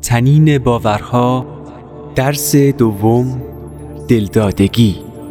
تنین باورها، درس دوم، دلدادگی.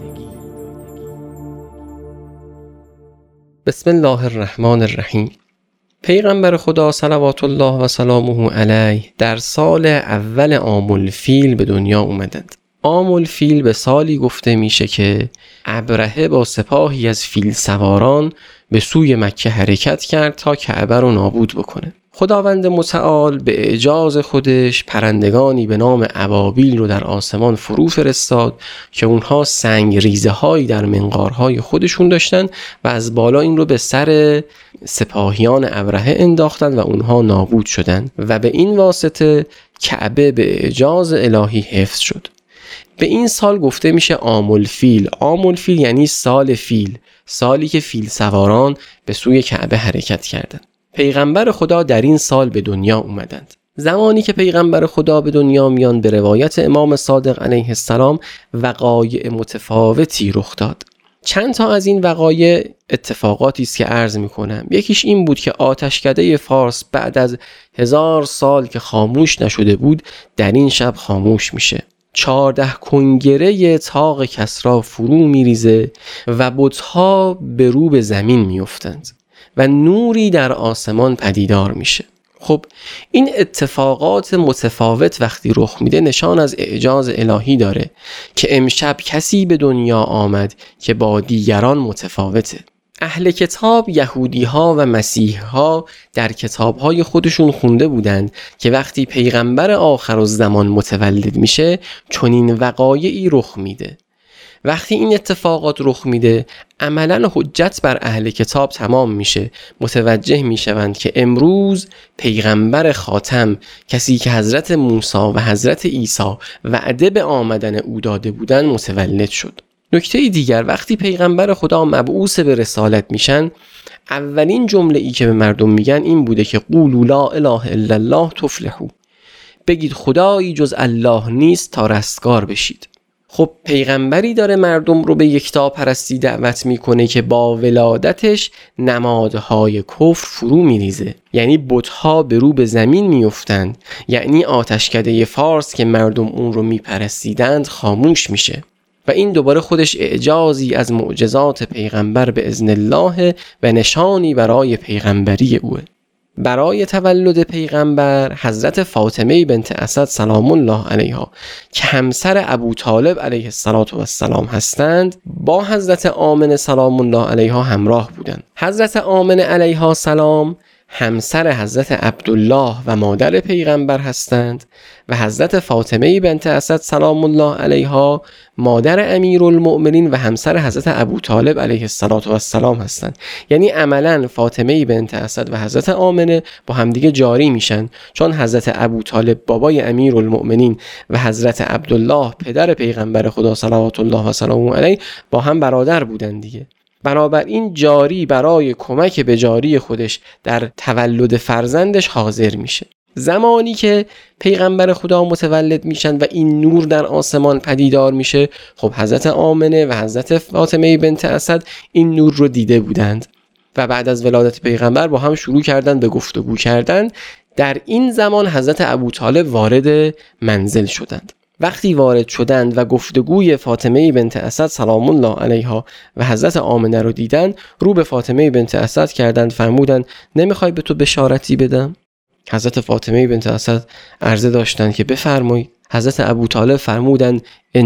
بسم الله الرحمن الرحیم. پیغمبر خدا صلوات الله و سلامه علیه در سال اول عام الفیل به دنیا اومدند. عام الفیل به سالی گفته میشه که ابرهه با سپاهی از فیل سواران به سوی مکه حرکت کرد تا کعبه رو نابود بکنه. خداوند متعال به اعجاز خودش پرندگانی به نام ابابیل رو در آسمان فرو فرستاد که اونها سنگ ریزه هایی در منقارهای خودشون داشتن و از بالا این رو به سر سپاهیان ابرهه انداختن و اونها نابود شدن و به این واسطه کعبه به اعجاز الهی حفظ شد. به این سال گفته میشه عام الفیل. عام الفیل یعنی سال فیل، سالی که فیل سواران به سوی کعبه حرکت کردند. پیغمبر خدا در این سال به دنیا اومدند. زمانی که پیغمبر خدا به دنیا میان به روایت امام صادق علیه السلام وقایع متفاوتی رخ داد. چند تا از این وقایع اتفاقاتی است که عرض میکنم. یکیش این بود که آتشکده فارس بعد از 1000 سال که خاموش نشده بود در این شب خاموش میشه. 14 کنگره طاق کسری فرو میریزه و بت‌ها به رو به زمین میافتند و نوری در آسمان پدیدار میشه. خب این اتفاقات متفاوت وقتی رخ میده نشان از اعجاز الهی داره که امشب کسی به دنیا آمد که با دیگران متفاوته. اهل کتاب یهودی ها و مسیح ها در کتاب های خودشون خونده بودند که وقتی پیغمبر آخرالزمان متولد میشه چنین وقایعی رخ میده. وقتی این اتفاقات رخ میده عملاً حجت بر اهل کتاب تمام میشه، متوجه میشوند که امروز پیغمبر خاتم، کسی که حضرت موسی و حضرت عیسی وعده به آمدن او داده بودن، متولد شد. نکته دیگر، وقتی پیغمبر خدا مبعوث به رسالت میشن اولین جمله ای که به مردم میگن این بوده که قولوا لا اله الا الله تفلحوا، بگید خدایی جز الله نیست تا رستگار بشید. خب پیغمبری داره مردم رو به یکتاپرستی دعوت میکنه که با ولادتش نمادهای کفر فرو میریزه، یعنی بت‌ها به رو به زمین میافتند، یعنی آتشکده فارس که مردم اون رو میپرستیدند خاموش میشه و این دوباره خودش اعجازی از معجزات پیغمبر به اذن الله و نشانی برای پیغمبری اوه. برای تولد پیغمبر حضرت فاطمه بنت اسد سلام الله علیها که همسر ابو طالب علیه السلام هستند با حضرت آمنه سلام الله علیها همراه بودند. حضرت آمنه علیها السلام همسر حضرت عبدالله و مادر پیغمبر هستند و حضرت فاطمه بنت اسد سلام الله علیها مادر امیرالمؤمنین و همسر حضرت ابو طالب علیه السلام هستند. یعنی عملاً فاطمه بنت اسد و حضرت آمنه با همدیگه جاری میشن، چون حضرت ابو طالب بابای امیرالمؤمنین و حضرت عبدالله پدر پیغمبر خدا صلوات الله و سلامه علیه با هم برادر بودن دیگه. بنابراین جاری برای کمک به جاری خودش در تولد فرزندش حاضر میشه. زمانی که پیغمبر خدا متولد میشن و این نور در آسمان پدیدار میشه، خب حضرت آمنه و حضرت فاطمه بنت اسد این نور رو دیده بودند و بعد از ولادت پیغمبر با هم شروع کردن به گفتگو کردن. در این زمان حضرت ابو طالب وارد منزل شدند. وقتی وارد شدند و گفتگوی فاطمه بنت اسد سلام الله علیها و حضرت آمنه رو دیدن، رو به فاطمه بنت اسد کردند، فرمودند نمیخوای به تو بشارتی بدم؟ حضرت فاطمه بنت اسد عرضه داشتند که بفرمایید. حضرت ابو طالب فرمودند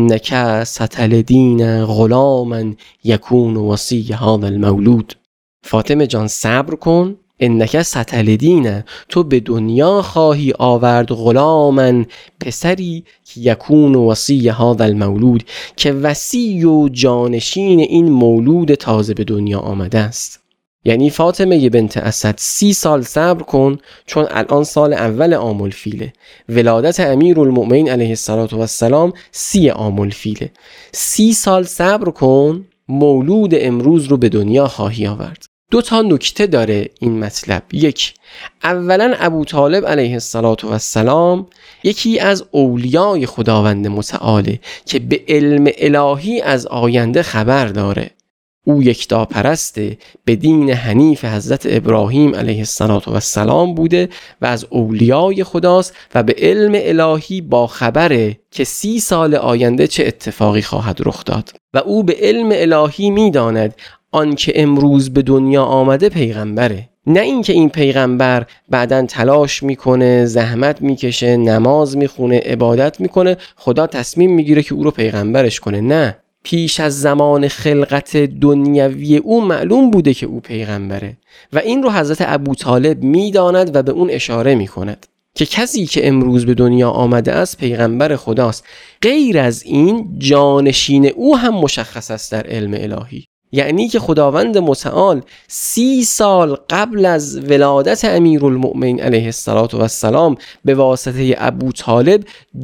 انک ستلدین غلاما یکون وصی هذا المولود. فاطمه جان صبر کن، انک ستلدین، تو به دنیا خواهی آورد غلامن، پسری که یکون وصی هذا المولود، که وصی و جانشین این مولود تازه به دنیا آمده است. یعنی فاطمه بنت اسد 30 سال صبر کن، چون الان سال اول عام الفیله، ولادت امیرالمؤمنین علیه السلام 30 عام الفیله. 30 سال صبر کن، مولود امروز رو به دنیا خواهی آورد. 2 تا نکته داره این مطلب. یک، اولا ابو طالب علیه السلام یکی از اولیای خداوند متعاله که به علم الهی از آینده خبر داره. او یکتا پرسته، به دین حنیف حضرت ابراهیم علیه السلام بوده و از اولیای خداست و به علم الهی با خبره که 30 سال آینده چه اتفاقی خواهد رخ داد و او به علم الهی میداند آنکه امروز به دنیا آمده پیغمبره، نه اینکه این پیغمبر بعداً تلاش میکنه، زحمت میکشه، نماز میخونه، عبادت میکنه، خدا تصمیم میگیره که او رو پیغمبرش کنه. نه، پیش از زمان خلقت دنیوی او معلوم بوده که او پیغمبره و این رو حضرت ابوطالب میداند و به اون اشاره میکند که کسی که امروز به دنیا آمده است پیغمبر خداست. غیر از این جانشین او هم مشخص است در علم الهی، یعنی که خداوند متعال 30 سال قبل از ولادت امیرالمؤمنین علیه السلام به واسطه ابوطالب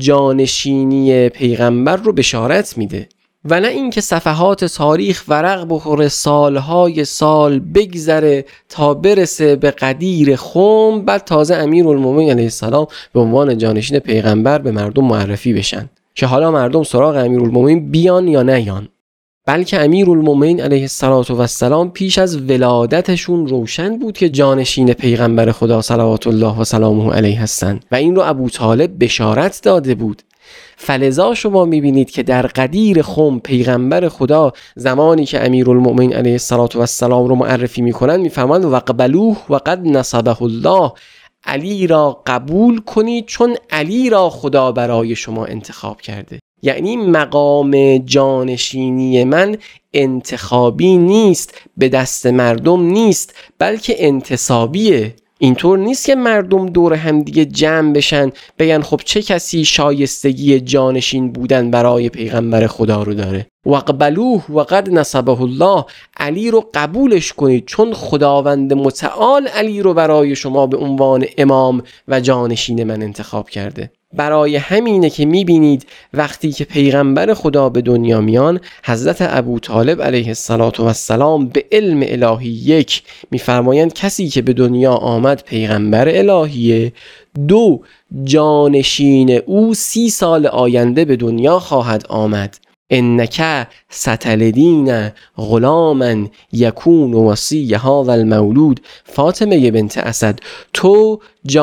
جانشینی پیغمبر رو بشارت میده و نه اینکه صفحات تاریخ ورق بخوره، سالهای سال بگذره تا برسه به قدیر خم، بعد تازه امیرالمؤمنین علیه السلام به عنوان جانشین پیغمبر به مردم معرفی بشن که حالا مردم سراغ امیرالمؤمنین بیان یا نیان. بلکه امیرالمؤمنین علیه السلام پیش از ولادتشون روشن بود که جانشین پیغمبر خدا صلوات الله و سلامه علیه هستند و این رو ابوطالب بشارت داده بود. فلذا شما میبینید که در قدیر خم پیغمبر خدا زمانی که امیرالمؤمنین علیه السلام رو معرفی میکنن میفرمایند وقبلوه و قد نصبه الله، علی را قبول کنید چون علی را خدا برای شما انتخاب کرده. یعنی مقام جانشینی من انتخابی نیست، به دست مردم نیست، بلکه انتصابیه. اینطور نیست که مردم دور هم دیگه جمع بشن بگن خب چه کسی شایستگی جانشین بودن برای پیغمبر خدا رو داره. وقبلوه و قد نصبه الله، علی رو قبولش کنید چون خداوند متعال علی رو برای شما به عنوان امام و جانشین من انتخاب کرده. برای همینه که میبینید وقتی که پیغمبر خدا به دنیا میان، حضرت ابوطالب علیه السلام به علم الهی 1 میفرمایند کسی که به دنیا آمد پیغمبر الهیه، 2 جانشین او 30 سال آینده به دنیا خواهد آمد. انک ستلدین غلاما یکون وصی هذا المولود، فاطمه بنت اسد، تو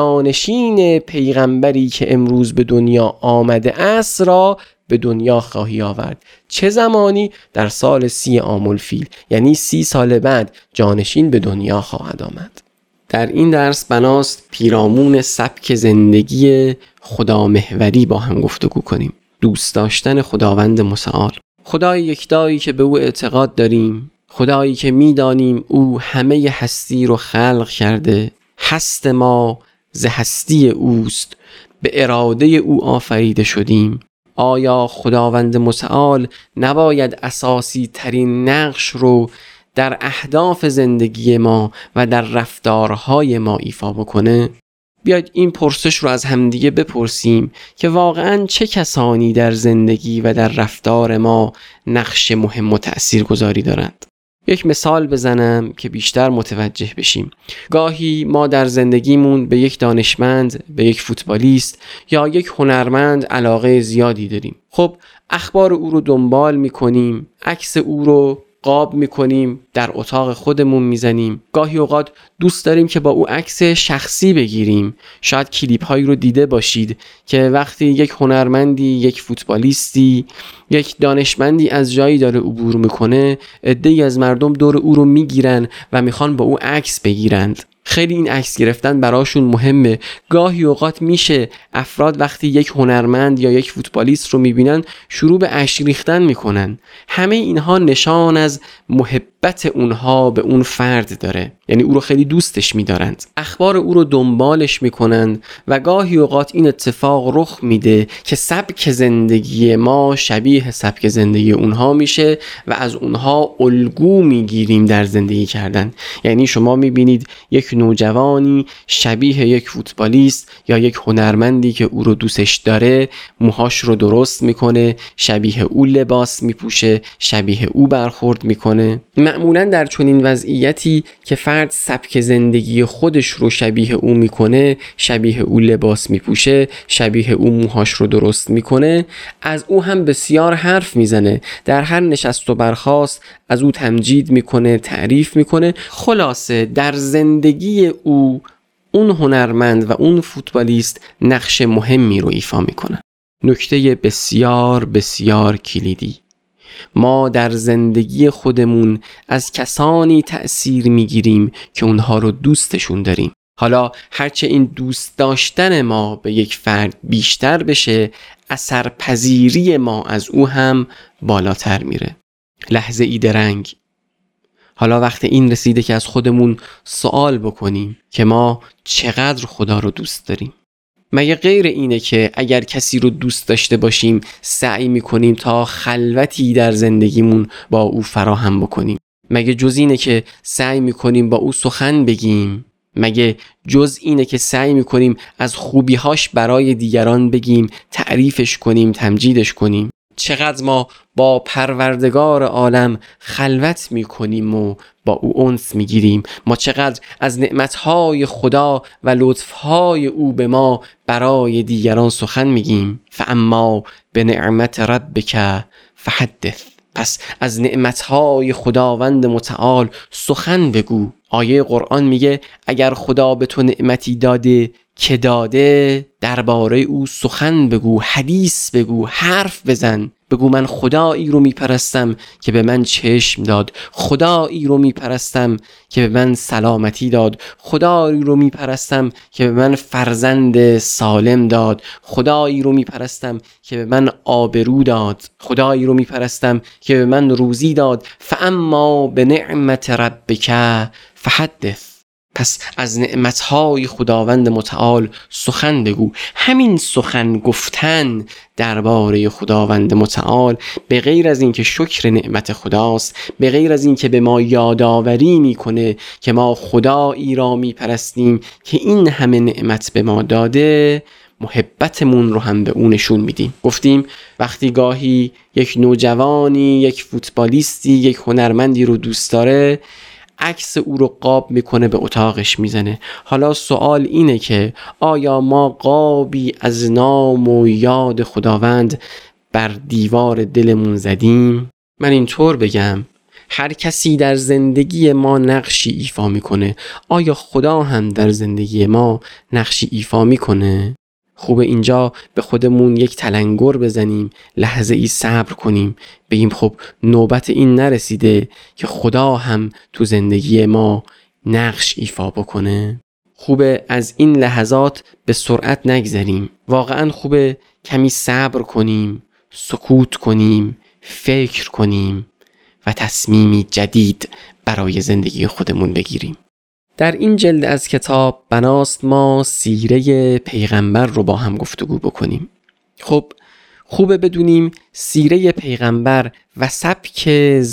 جانشین پیغمبری که امروز به دنیا آمده است را به دنیا خواهی آورد. چه زمانی؟ در سال 30 عام الفیل، یعنی 30 سال بعد جانشین به دنیا خواهد آمد. در این درس بناست پیرامون سبک زندگی خدامحوری با هم گفتگو کنیم. دوست داشتن خداوند متعال، خدای یکتایی که به او اعتقاد داریم، خدایی که میدانیم او همه هستی رو خلق کرده، هست ما ز هستی اوست، به اراده او آفریده شدیم. آیا خداوند متعال نباید اساسی ترین نقش رو در اهداف زندگی ما و در رفتارهای ما ایفا بکنه؟ بیاید این پرسش رو از همدیگه بپرسیم که واقعاً چه کسانی در زندگی و در رفتار ما نقش مهم و تأثیرگذاری دارند. یک مثال بزنم که بیشتر متوجه بشیم. گاهی ما در زندگیمون به یک دانشمند، به یک فوتبالیست یا یک هنرمند علاقه زیادی داریم. خب اخبار او رو دنبال میکنیم، عکس او رو قاب میکنیم، در اتاق خودمون میزنیم. گاهی اوقات دوست داریم که با او عکس شخصی بگیریم. شاید کلیپ هایی رو دیده باشید که وقتی یک هنرمندی، یک فوتبالیستی، یک دانشمندی از جایی داره عبور میکنه، عده‌ای از مردم دور او رو میگیرن و میخوان با او عکس بگیرند. خیلی این عکس گرفتن براشون مهمه. گاهی اوقات میشه افراد وقتی یک هنرمند یا یک فوتبالیست رو میبینن شروع به اشک ریختن میکنن. همه اینها نشان از محبت اونها به اون فرد داره، یعنی او رو خیلی دوستش میدارند، اخبار او رو دنبالش میکنند و گاهی اوقات این اتفاق رخ میده که سبک زندگی ما شبیه سبک زندگی اونها میشه و از اونها الگو میگیریم در زندگی کردن. یعنی شما میبینید یک نوجوانی شبیه یک فوتبالیست یا یک هنرمندی که او رو دوستش داره موهاش رو درست میکنه، شبیه او لباس میپوشه، شبیه او برخورد میکنه. معمولا در چنین وضعیتی که فرد سبک زندگی خودش رو شبیه او میکنه، شبیه او لباس میپوشه، شبیه او موهاش رو درست میکنه، از او هم بسیار حرف میزنه، در هر نشست و برخاست از او تمجید میکنه، تعریف میکنه. خلاصه در زندگی او اون هنرمند و اون فوتبالیست نقش مهمی رو ایفا میکنه. نکته بسیار بسیار کلیدی: ما در زندگی خودمون از کسانی تأثیر میگیریم که اونها رو دوستشون داریم. حالا هرچه این دوست داشتن ما به یک فرد بیشتر بشه، اثرپذیری ما از او هم بالاتر میره. لحظه ای درنگ. حالا وقت این رسیده که از خودمون سوال بکنیم که ما چقدر خدا رو دوست داریم. مگه غیر اینه که اگر کسی رو دوست داشته باشیم سعی میکنیم تا خلوتی در زندگیمون با او فراهم بکنیم؟ مگه جز اینه که سعی میکنیم با او سخن بگیم؟ مگه جز اینه که سعی میکنیم از خوبیهاش برای دیگران بگیم، تعریفش کنیم، تمجیدش کنیم؟ چقدر ما با پروردگار عالم خلوت میکنیم و با او انس میگیریم؟ ما چقدر از نعمتهای خدا و لطفهای او به ما برای دیگران سخن میگیم؟ فاما به نعمت ربک فحدث. پس از نعمتهای خداوند متعال سخن بگو. آیه قرآن میگه اگر خدا به تو نعمتی داده که داده، درباره او سخن بگو، حدیث بگو، حرف بزن. بگو من خدایی رو میپرستم که به من چشم داد، خدایی رو میپرستم که به من سلامتی داد، خدایی رو میپرستم که به من فرزند سالم داد، خدایی رو میپرستم که به من آبرو داد، خدایی رو میپرستم که به من روزی داد. فاما به نعمت ربک فحدث. پس از نعمتهای خداوند متعال سخن بگو. همین سخن گفتن درباره خداوند متعال به غیر از این که شکر نعمت خداست، به غیر از این که به ما یادآوری میکنه که ما خدایی را میپرستیم که این همه نعمت به ما داده، محبتمون رو هم به اون نشون میدیم. گفتیم وقتی گاهی یک نوجوانی، یک فوتبالیستی، یک هنرمندی رو دوست داره، عکس او رو قاب میکنه، به اتاقش میزنه. حالا سوال اینه که آیا ما قابی از نام و یاد خداوند بر دیوار دلمون زدیم؟ من اینطور بگم، هر کسی در زندگی ما نقشی ایفا میکنه. آیا خدا هم در زندگی ما نقشی ایفا میکنه؟ خوبه اینجا به خودمون یک تلنگر بزنیم، لحظه ای صبر کنیم، بگیم خب نوبت این نرسیده که خدا هم تو زندگی ما نقش ایفا بکنه. خوبه از این لحظات به سرعت نگذریم. واقعا خوبه کمی صبر کنیم، سکوت کنیم، فکر کنیم و تصمیمی جدید برای زندگی خودمون بگیریم. در این جلد از کتاب بناست ما سیره پیغمبر رو با هم گفتگو بکنیم. خب خوبه بدونیم سیره پیغمبر و سبک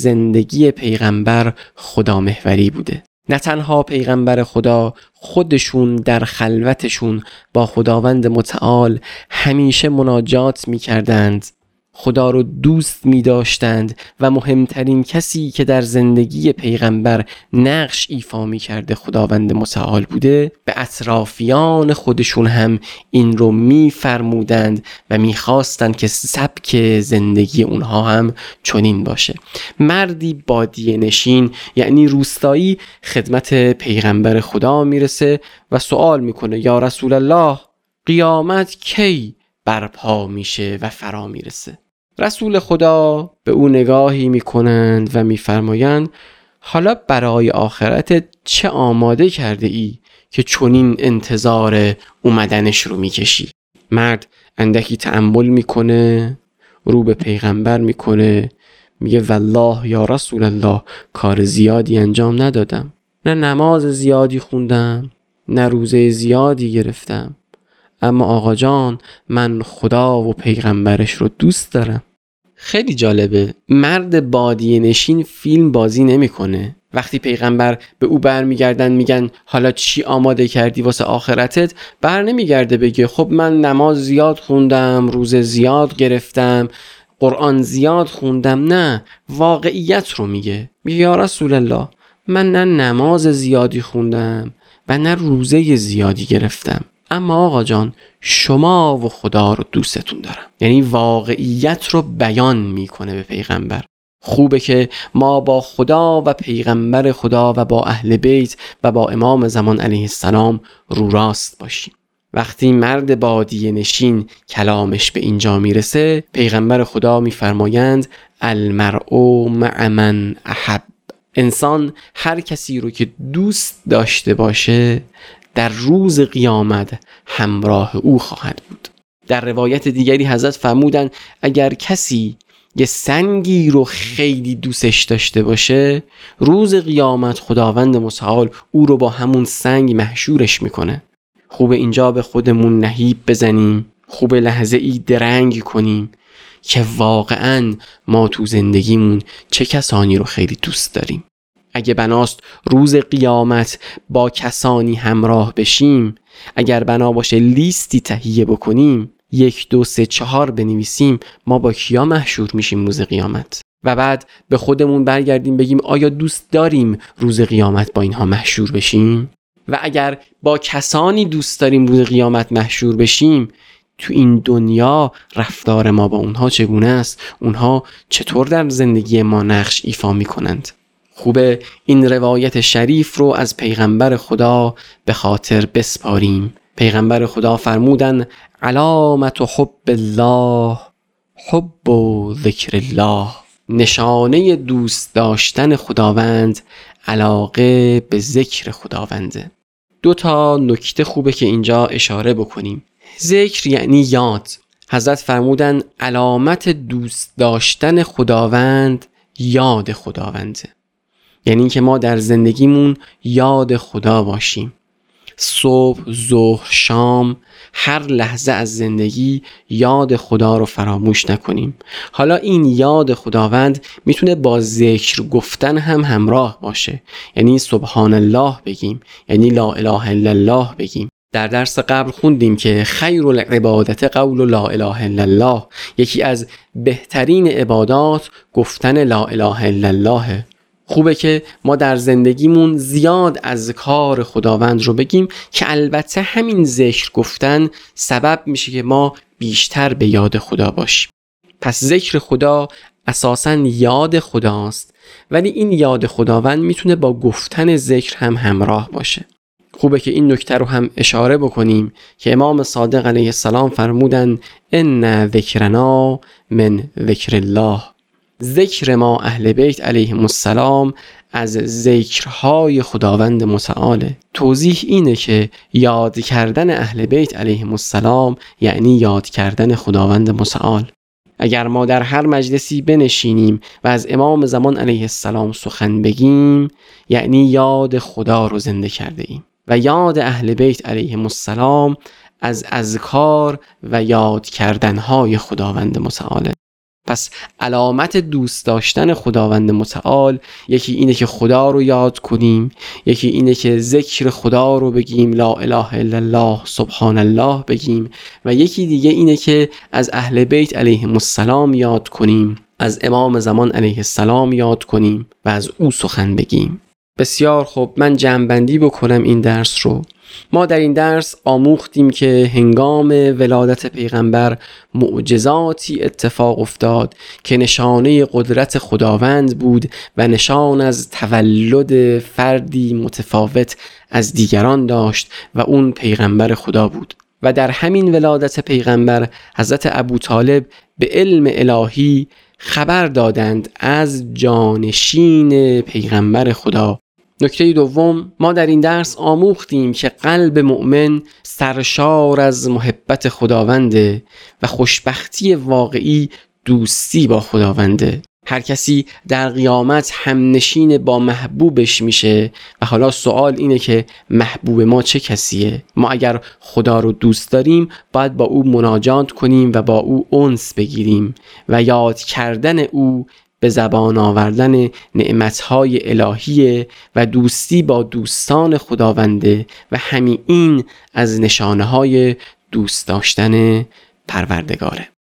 زندگی پیغمبر خدا محوری بوده. نه تنها پیغمبر خدا خودشون در خلوتشون با خداوند متعال همیشه مناجات می کردند، خدا رو دوست می داشتند و مهمترین کسی که در زندگی پیغمبر نقش ایفا می کرده خداوند متعال بوده، به اطرافیان خودشون هم این رو می فرمودند و می خواستند که سبک زندگی اونها هم چنین باشه. مردی بادیه نشین یعنی روستایی خدمت پیغمبر خدا میرسه و سوال میکنه یا رسول الله قیامت کی برپا میشه و فرا میرسه؟ رسول خدا به او نگاهی میکنند و میفرمایند حالا برای آخرت چه آماده کرده ای که چنین انتظار اومدنش رو میکشی؟ مرد اندکی تأمل میکنه، رو به پیغمبر میکنه، میگه والله یا رسول الله کار زیادی انجام ندادم، نه نماز زیادی خوندم، نه روزه زیادی گرفتم، اما آقا جان من خدا و پیغمبرش رو دوست دارم. خیلی جالبه، مرد بادیه نشین فیلم بازی نمیکنه. وقتی پیغمبر به او برمیگردن میگن حالا چی آماده کردی واسه آخرتت، بر نمیگرده بگه خب من نماز زیاد خوندم، روزه زیاد گرفتم، قرآن زیاد خوندم، نه، واقعیت رو میگه. یا رسول الله، من نه نماز زیادی خوندم و نه روزه زیادی گرفتم، اما آقا جان شما و خدا رو دوستتون دارم. یعنی واقعیت رو بیان میکنه به پیغمبر. خوبه که ما با خدا و پیغمبر خدا و با اهل بیت و با امام زمان علیه السلام رو راست باشیم. وقتی مرد بادیه نشین کلامش به اینجا میرسه، پیغمبر خدا میفرمایند المرء مع من احب. انسان هر کسی رو که دوست داشته باشه در روز قیامت همراه او خواهد بود. در روایت دیگری حضرت فرمودند اگر کسی یه سنگی رو خیلی دوستش داشته باشه، روز قیامت خداوند متعال او رو با همون سنگ محشورش میکنه. خوب اینجا به خودمون نهیب بزنیم، خوب لحظه ای درنگ کنیم که واقعاً ما تو زندگیمون چه کسانی رو خیلی دوست داریم. اگه بناست روز قیامت با کسانی همراه بشیم، اگر بنا باشه لیستی تهیه بکنیم، 1 2 3 4 بنویسیم ما با کیا محشور میشیم روز قیامت، و بعد به خودمون برگردیم بگیم آیا دوست داریم روز قیامت با اینها محشور بشیم؟ و اگر با کسانی دوست داریم روز قیامت محشور بشیم، تو این دنیا رفتار ما با اونها چگونه است؟ اونها چطور در زندگی ما نقش ایفا میکنند؟ خوبه این روایت شریف رو از پیغمبر خدا به خاطر بسپاریم. پیغمبر خدا فرمودن علامت حب الله حب و ذکر الله. نشانه دوست داشتن خداوند علاقه به ذکر خداونده. 2 تا نکته خوبه که اینجا اشاره بکنیم. ذکر یعنی یاد. حضرت فرمودن علامت دوست داشتن خداوند یاد خداونده. یعنی که ما در زندگیمون یاد خدا باشیم. صبح، ظهر، شام، هر لحظه از زندگی یاد خدا رو فراموش نکنیم. حالا این یاد خداوند میتونه با ذکر گفتن هم همراه باشه. یعنی سبحان الله بگیم، یعنی لا اله الا الله بگیم. در درس قبل خوندیم که خیر العبادت قول لا اله الا الله. یکی از بهترین عبادات گفتن لا اله الا الله. خوبه که ما در زندگیمون زیاد از کار خداوند رو بگیم که البته همین ذکر گفتن سبب میشه که ما بیشتر به یاد خدا باشیم. پس ذکر خدا اساساً یاد خداست، ولی این یاد خداوند میتونه با گفتن ذکر هم همراه باشه. خوبه که این نکته رو هم اشاره بکنیم که امام صادق علیه السلام فرمودن ان ذکرنا من ذکر الله. ذکر ما اهل بیت علیهم السلام از ذکرهای خداوند متعاله. توضیح اینه که یاد کردن اهل بیت علیهم السلام یعنی یاد کردن خداوند متعال. اگر ما در هر مجلسی بنشینیم و از امام زمان علیه السلام سخن بگیم، یعنی یاد خدا رو زنده کرده ایم. و یاد اهل بیت علیهم السلام از اذکار و یاد کردنهای خداوند متعاله. پس علامت دوست داشتن خداوند متعال یکی اینه که خدا رو یاد کنیم، یکی اینه که ذکر خدا رو بگیم، لا اله الا الله سبحان الله بگیم، و یکی دیگه اینه که از اهل بیت علیهم السلام یاد کنیم، از امام زمان علیه السلام یاد کنیم و از او سخن بگیم. بسیار خوب، من جمع‌بندی بکنم این درس رو. ما در این درس آموختیم که هنگام ولادت پیغمبر معجزاتی اتفاق افتاد که نشانه قدرت خداوند بود و نشان از تولد فردی متفاوت از دیگران داشت و اون پیغمبر خدا بود. و در همین ولادت پیغمبر حضرت ابوطالب به علم الهی خبر دادند از جانشین پیغمبر خدا. نکته دوم، ما در این درس آموختیم که قلب مؤمن سرشار از محبت خداونده و خوشبختی واقعی دوستی با خداونده. هر کسی در قیامت همنشین با محبوبش میشه و حالا سوال اینه که محبوب ما چه کسیه؟ ما اگر خدا رو دوست داریم باید با او مناجات کنیم و با او انس بگیریم و یاد کردن او به زبان آوردن نعمتهای الهیه و دوستی با دوستان خداونده و همین این از نشانه‌های دوست داشتن پروردگاره.